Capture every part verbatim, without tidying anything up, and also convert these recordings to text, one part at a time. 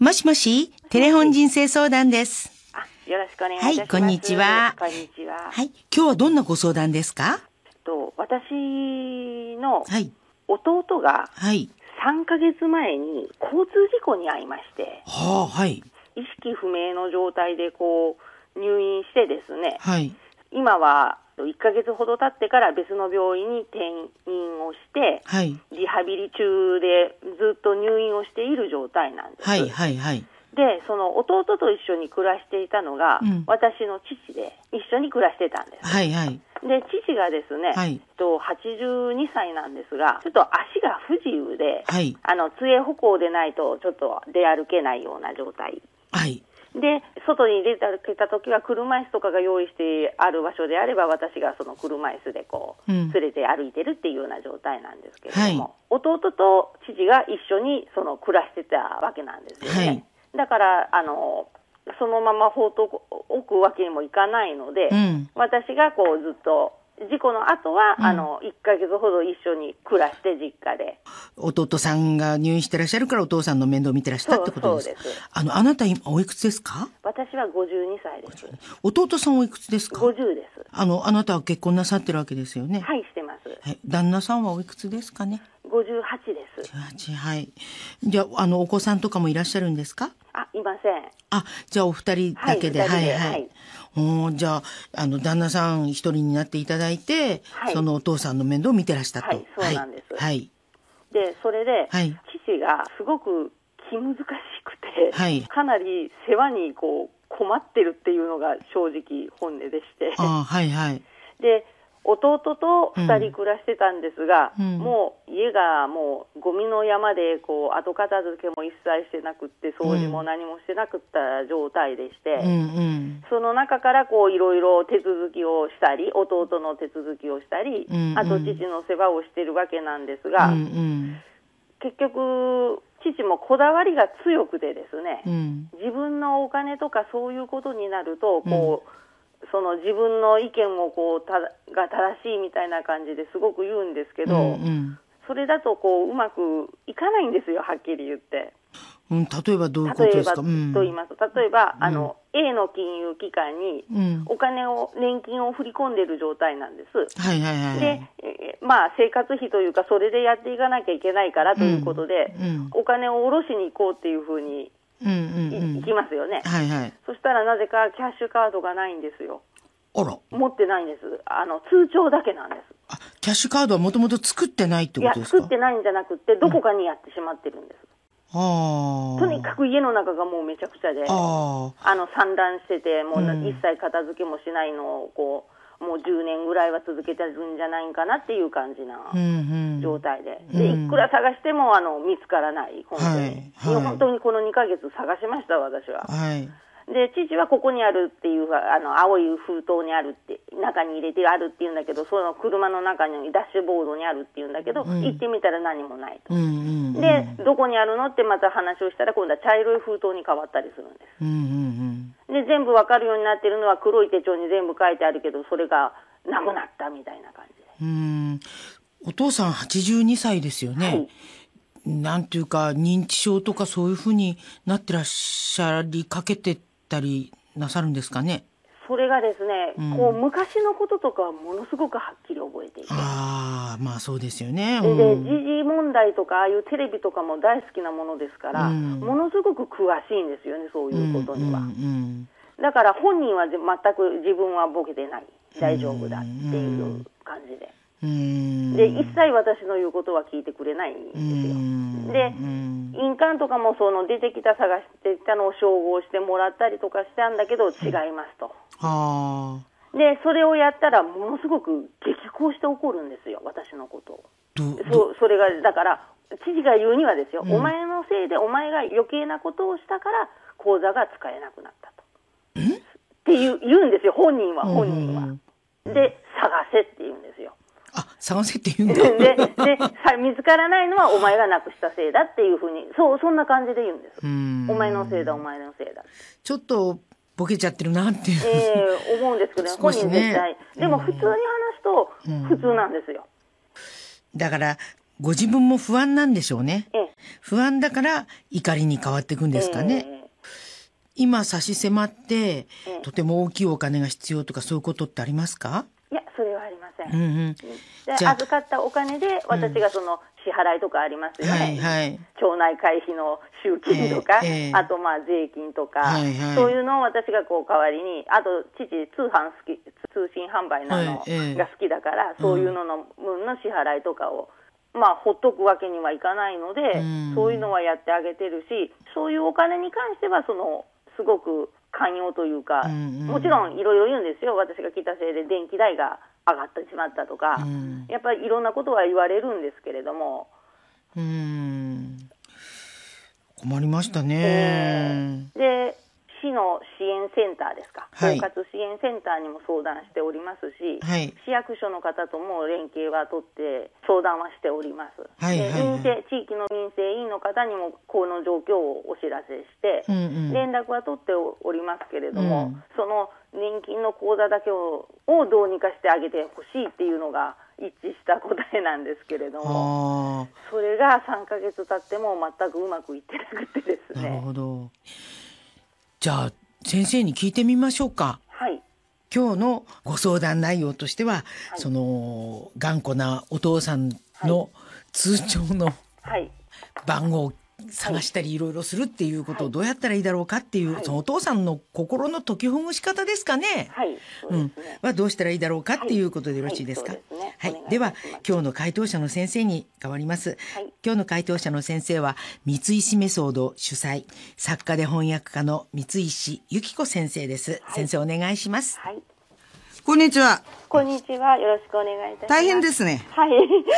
もしもし、テレフォン人生相談です。 あ、よろしくお願いいたします。 はい、こんにちは。 こんにちは。 はい、今日はどんなご相談ですか？ と私の弟がさんかげつまえに交通事故に遭いまして、 はあ、はい。 意識不明の状態でこう入院してですね、 はい。 今はいっかげつほど経ってから別の病院に転院をして、 はい。 リハビリ中でずっと入院をしている状態なんです。 はい、はい、はい。 で、その弟と一緒に暮らしていたのが、うん、私の父で一緒に暮らしてたんです。 はい、はい。 で、父がですね、はい、とはちじゅうにさいなんですが、ちょっと足が不自由で、はい、あの杖歩行でないとちょっと出歩けないような状態。 はい。 で、外に出たときは車椅子とかが用意してある場所であれば、私がその車椅子でこう、うん、連れて歩いてるっていうような状態なんですけれども、はい、弟と父が一緒にその暮らしてたわけなんですよね。はい、だからあのそのまま放っておくわけにもいかないので、うん、私がこうずっと事故の後は、うん、あのいっかげつほど一緒に暮らして実家で。 弟さんが入院してらっしゃるからお父さんの面倒を見てらしたってことですか？そうです。あのあなた今おいくつですか？ 私はごじゅうにさいです。 弟さんおいくつですか？ ごじゅうです。 あのあなたは結婚なさってるわけですよね。 はい、してます。 はい、旦那さんはおいくつですかね？ ごじゅうはちです。 ごじゅうはち、はい。じゃああのお子さんとかもいらっしゃるんですか？ あ、いません。 あ、じゃあお二人だけで、 はい、 はいはい。おじゃああの旦那さん一人になっていただいて、はい、そのお父さんの面倒を見てらしたと。 はい、そうなんです。 はい。はい、 でそれで、はい、父がすごく気難しくて、はい、かなり世話にこう困ってるっていうのが正直本音でして。 あ、はいはい。 で弟とふたり暮らしてたんですが、うん、もう家がもうゴミの山でこう後片付けも一切してなくって掃除も何もしてなくった状態でして、うんうん、その中からこういろいろ手続きをしたり弟の手続きをしたり、うんうん、あと父の世話をしてるわけなんですが、うんうん、結局父もこだわりが強くてですね、うん、自分のお金とかそういうことになるとこう、うんその自分の意見をこうたが正しいみたいな感じですごく言うんですけど、うんうん、それだとこううまくいかないんですよ、はっきり言って。 うん、例えばどういうことですか？ 例えばと言いますと、例えば、うん、あの A の金融機関にお金を、年金を振り込んでいる状態なんです。はいはいはい、で、えまあ生活費というかそれでやっていかなきゃいけないからということで、うんうん、お金を下ろしに行こうっていうふうにうんうんうん、行きますよね、はいはい、そしたらなぜかキャッシュカードがないんですよ。 あら、 持ってないんです。あの通帳だけなんです。 あ、キャッシュカードはもともと作ってないってことですか？ いや、作ってないんじゃなくてどこかにやってしまってるんです、うん、 あとにかく家の中がもうめちゃくちゃで、ああの散乱しててもう一切片付けもしないのをこうもうじゅうねんぐらいは続けてるんじゃないかなっていう感じな状態で、うんうん、でいくら探してもあの見つからない本当に、はいはい、本当にこのにかげつ探しました私は、はい、で父はここにあるっていうあの青い封筒にあるって中に入れてあるっていうんだけどその車の中にダッシュボードにあるっていうんだけど、うん、行ってみたら何もないと、うんうんうん、でどこにあるのってまた話をしたら今度は茶色い封筒に変わったりするんです、うんうんうん、で全部わかるようになってるのは黒い手帳に全部書いてあるけどそれがなくなったみたいな感じで。 うーん、お父さんはちじゅうにさいですよね、はい、なんていうか認知症とかそういうふうになってらっしゃりかけてたりなさるんですかね？ それがですね、うん、こう昔のこととかはものすごくはっきり覚えていて、 ああ、まあそうですよね、 うん、で時事問題とかああいうテレビとかも大好きなものですから、うん、ものすごく詳しいんですよねそういうことには、うんうんうん、だから本人は全く自分はボケてない大丈夫だっていう感じで、うん、で一切私の言うことは聞いてくれないんですよ、うん、で、うん、印鑑とかもその出てきた探してきたのを照合してもらったりとかしたんだけど違いますと、うん、でそれをやったらものすごく激高して怒るんですよ私のことを。そ, それがだから知事が言うにはですよ、うん、お前のせいでお前が余計なことをしたから口座が使えなくなったとっていう言うんですよ本人は本人は、うんうん、で探せって言うんですよ。 あ、探せって言うんだでで見つからないのはお前がなくしたせいだっていうふうにそうそんな感じで言うんです。うんお前のせいだお前のせいだちょっとボケちゃってるなっていう、 えー、思うんですけど、ね、本人絶対でも普通に話すと普通なんですよ、 うん、だからご自分も不安なんでしょうね。 ええ、 不安だから怒りに変わっていくんですかね。 ええ、 今差し迫って、 ええ、 とても大きいお金が必要とかそういうことってありますか？ いや、それはありません。 うんうん、 でじゃあ預かったお金で私がその支払いとかありますよね、 はいはい、 町内会費の集金とか、 えーえー、 あとまあ税金とか、 はいはい、 そういうのを私がこう代わりに、あと父通販好き、通信販売なのが好きだから、はいえー、そういうのの分の支払いとかを、まあほっとくわけにはいかないので、うん、そういうのはやってあげてるし、そういうお金に関してはそのすごく寛容というか、うんうん、もちろんいろいろ言うんですよ。私が来たせいで電気代が上がってしまったとか、うん、やっぱりいろんなことは言われるんですけれども、 うーん、困りましたね。 えー、で市の支援センターですか、 はい、 包括支援センターにも相談しておりますし、 はい、 市役所の方とも連携は取って相談はしております、 はいはいはい、 で民生地域の民生委員の方にもこの状況をお知らせして、うんうん、連絡は取っておりますけれども、うん、その年金の口座だけを、をどうにかしてあげてほしいっていうのが一致した答えなんですけれども、それがさんかげつ経っても全くうまくいってなくてですね。 なるほど。じゃあ先生に聞いてみましょうか。 はい。 今日のご相談内容としては、はい、その頑固なお父さんの通帳の番号を探したりいろいろするっていうことをどうやったらいいだろうかっていう、はい、そのお父さんの心の解きほぐし方ですかね。 はい、そうですね。 うん、はどうしたらいいだろうかっていうことでよろしいですか。はい、はい、はい、では今日の回答者の先生に代わります。はい、今日の回答者の先生は三石メソード主催、作家で翻訳家の三石由紀子先生です。はい、先生お願いします。 はい、 こんにちは。 こんにちは。よろしくお願いいたします。 大変ですね。 はい。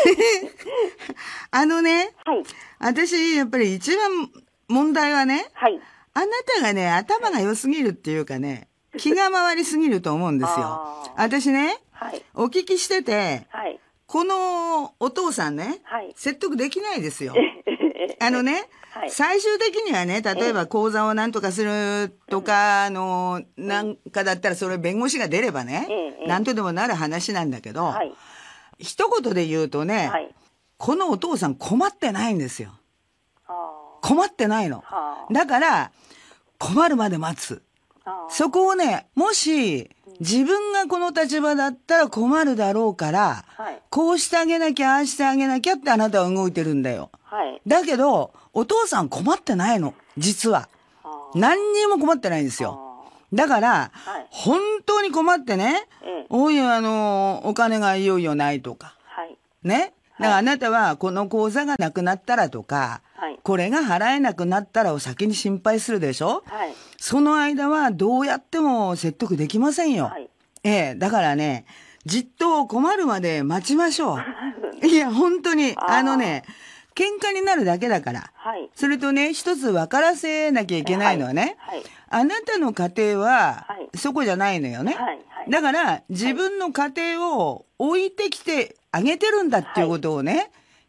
あのね、 はい、 私やっぱり一番問題はね、 はい、 あなたがね、頭が良すぎるっていうかね、気が回りすぎると思うんですよ。私ね、 はい、 お聞きしてて、 はい、 このお父さんね、 はい、 説得できないですよ。あのね、はい、最終的にはね、例えば口座を何とかするとか、あの、なんかだったらそれ弁護士が出ればね、何とでもなる話なんだけど、はい、一言で言うとね、はい、このお父さん困ってないんですよ。困ってないの。だから、困るまで待つ。そこをね、もし、自分がこの立場だったら困るだろうから、はい、こうしてあげなきゃ、ああしてあげなきゃってあなたは動いてるんだよ。はい、だけど、お父さん困ってないの。実は。何にも困ってないんですよ。だから、はい、本当に困ってね、ええ、おい、あの、お金がいよいよないとか。はい、ね。だからあなたはこの口座がなくなったらとか、はい、これが払えなくなったらを先に心配するでしょ、はい、その間はどうやっても説得できませんよ。はい、ええ、だからね、じっと困るまで待ちましょう。いや、本当に、あのね、喧嘩になるだけだから。はい、それとね、一つ分からせなきゃいけないのはね、はいはい、あなたの家庭はそこじゃないのよね。はいはい、だから、自分の家庭を置いてきてあげてるんだっていうことをね、はい、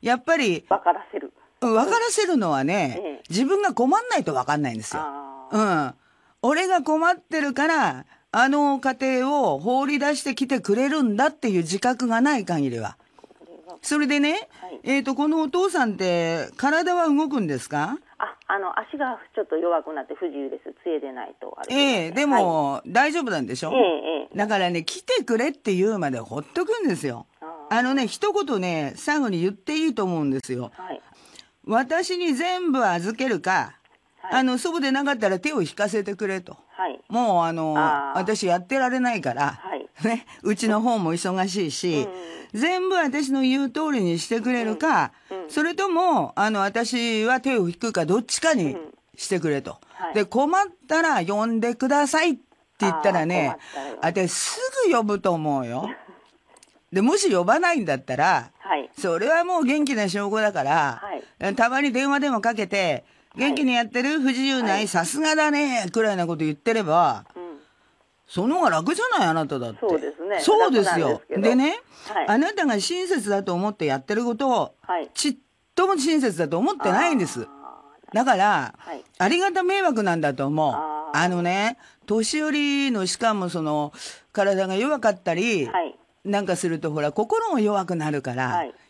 やっぱり、 分からせる。 分からせるのはね、ええ、自分が困んないと分かんないんですよ。うん。俺が困ってるから、あの家庭を放り出してきてくれるんだっていう自覚がない限りは。それでね、はい、えっと、このお父さんって体は動くんですか？ あ、あの、足がちょっと弱くなって不自由です。杖でないとあれ、 ね。ええ、でも、はい、大丈夫なんでしょ？ええ、だからね、来てくれって言うまでほっとくんですよ。あ, あのね、一言ね、最後に言っていいと思うんですよ。はい、私に全部預けるか、はい、あの、そうでなかったら手を引かせてくれと。はい、もう、あの、あ私やってられないから、はい、ね、うちの方も忙しいし、うん、全部私の言う通りにしてくれるか、うんうん、それとも、あの、私は手を引くか、どっちかにしてくれと。うんはい、で、困ったら呼んでくださいって言ったらね、私すぐ呼ぶと思うよ。で、もし呼ばないんだったら、はい、それはもう元気な証拠だから、はい、たまに電話でもかけて、元気にやってる不自由ない、さすがだね、くらいなこと言ってれば、うん、その方が楽じゃないあなただって。 そうですね。 そうですよ。でね、はい、あなたが親切だと思ってやってることを、はい、ちっとも親切だと思ってないんです。だから、はい、ありがた迷惑なんだと思う。あ, あのね、年寄りのしかもその、体が弱かったり、はい、なんかするとほら、心も弱くなるから、はい、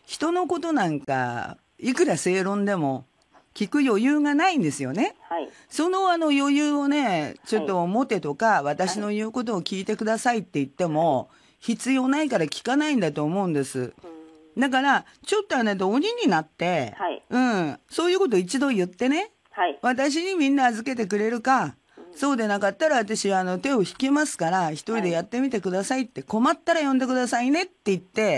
人のことなんかいくら正論でも聞く余裕がないんですよね。はい、そのあの余裕をね、ちょっと持てとか、はい、私の言うことを聞いてくださいって言っても、必要ないから聞かないんだと思うんです。だから、ちょっとあなた鬼になって、はい、うん、そういうこと一度言ってね、はい、私にみんな預けてくれるか、うん、そうでなかったら私あの手を引きますから、一人でやってみてくださいって、困ったら呼んでくださいねって言って、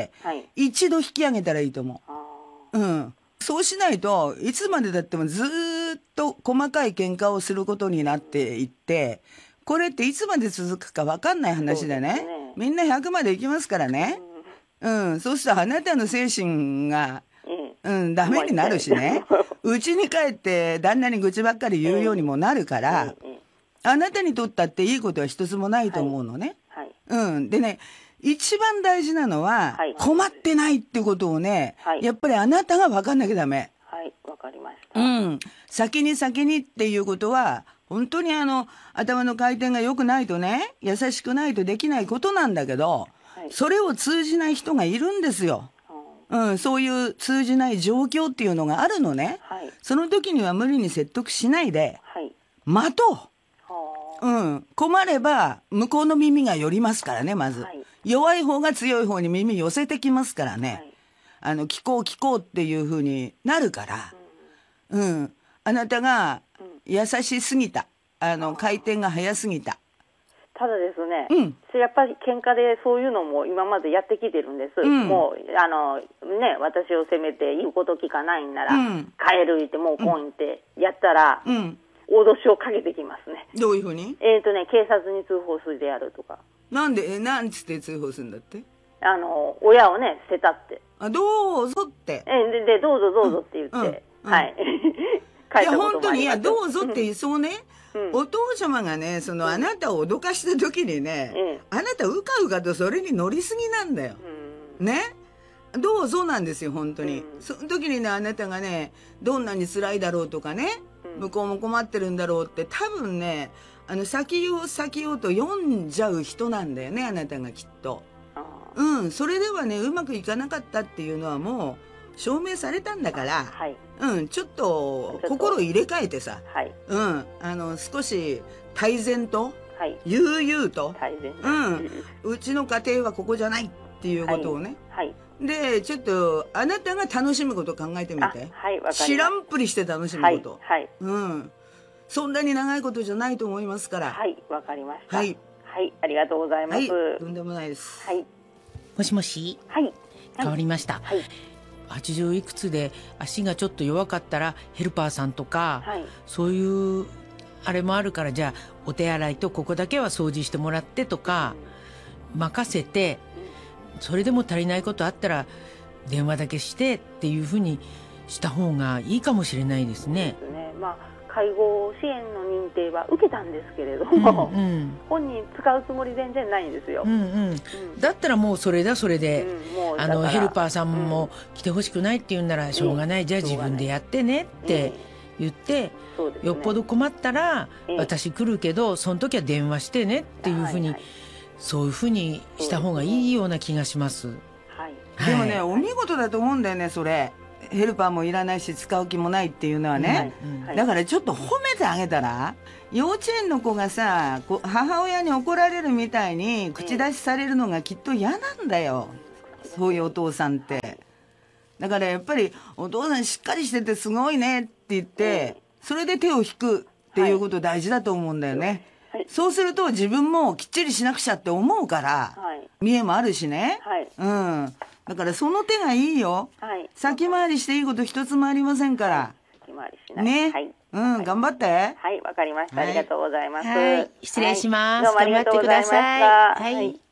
はい、一度引き上げたらいいと思う。うん。そうしないといつまでだってもずーっと細かい喧嘩をすることになっていって、これっていつまで続くか分かんない話で ね, でねみんなひゃくまでいきますからね、うん、うん、そうするとあなたの精神が、うん、ダメになるしね、うちに帰って旦那に愚痴ばっかり言うようにもなるから、あなたにとったっていいことは一つもないと思うのね、はいはい、うん、でね一番大事なのは、はい、困ってないってことをね、はい、やっぱりあなたが分かんなきゃダメ。 はい、わかりました。 うん、先に先にっていうことは本当にあの頭の回転が良くないとね、優しくないとできないことなんだけど、はい、それを通じない人がいるんですよ。うん、そういう通じない状況っていうのがあるのね。はい、その時には無理に説得しないで、はい、待とう。うん、困れば向こうの耳が寄りますからね、まず。はい、弱い方が強い方に耳寄せてきますからね。はい、あの聞こう聞こうっていう風になるから、うん、うん、あなたが優しすぎた、あの回転が早すぎた。 ただですね、うん、やっぱり喧嘩でそういうのも今までやってきてるんです、うん、もうあの、ね、私を責めて言うこと聞かないんなら、うん、帰る言ってもうこんってやったら、うん、脅しをかけてきますね。 どういうふうに？ えーとね、警察に通報するでやるとか。 なんで、え、なんつって通報するんだって？ あの親をね捨てたって。 あ、どうぞって。 えででどうぞどうぞって言って、うんうん、はい。 いや本当に、いやどうぞって言いそうね。うん、お父様がね、その、うん、あなたを脅かした時にね、うん、あなたうかうかとそれに乗りすぎなんだよ、うん、ね、どうぞなんですよ本当に、うん、その時にねあなたがねどんなに辛いだろうとかね、うん、向こうも困ってるんだろうって多分ねあの先言おう先言おうと読んじゃう人なんだよね、あなたがきっと。うん、それではねうまくいかなかったっていうのはもう証明されたんだから、はい、うん、ちょっと心を入れ替えてさ、はい、うん、あの少し泰然と、はい、悠々と、うん、うちの家庭はここじゃないっていうことをね、はいはい、でちょっとあなたが楽しむことを考えてみて、はい、知らんぷりして楽しむこと、はいはい、うん、そんなに長いことじゃないと思いますから。 はい、わかりました。はい、はい、ありがとうございます。はい、 とんでもないです。 はい、 もしもし、 はい、 変わりました。はい、はちじゅういくつで足がちょっと弱かったらヘルパーさんとか、はい、そういうあれもあるから、じゃあお手洗いとここだけは掃除してもらってとか、うん、任せて、うん、それでも足りないことあったら電話だけしてっていうふうにした方がいいかもしれないですね。 そうですね、まあ介護支援の認定は受けたんですけれども、うんうん、本人使うつもり全然ないんですよ、うんうんうん、だったらもうそれだそれで、うん、あのヘルパーさんも来てほしくないって言うんならしょうがない、うん、じゃあ自分でやってねって言って、うん、よっぽど困ったら、うん、私来るけどその時は電話してねっていうふうに、はいはい、そういうふうにした方がいいような気がします、はいはい、でもねお見事だと思うんだよねそれ。ヘルパーもいらないし使う気もないっていうのはね、はいはい、だからちょっと褒めてあげたら、幼稚園の子がさ母親に怒られるみたいに口出しされるのがきっと嫌なんだよ、そういうお父さんって。だからやっぱりお父さんしっかりしててすごいねって言ってそれで手を引くっていうこと大事だと思うんだよね、はい、そうすると自分もきっちりしなくちゃって思うから、はい、見栄もあるしね、はい、うんだからその手がいいよ、はい、先回りしていいこと一つもありませんから、はい、先回りしないね、はい、うん、頑張って。 はい、わかりました、はい、ありがとうございます、 はい、失礼します、 はい、どうもありがとうございました。 はい。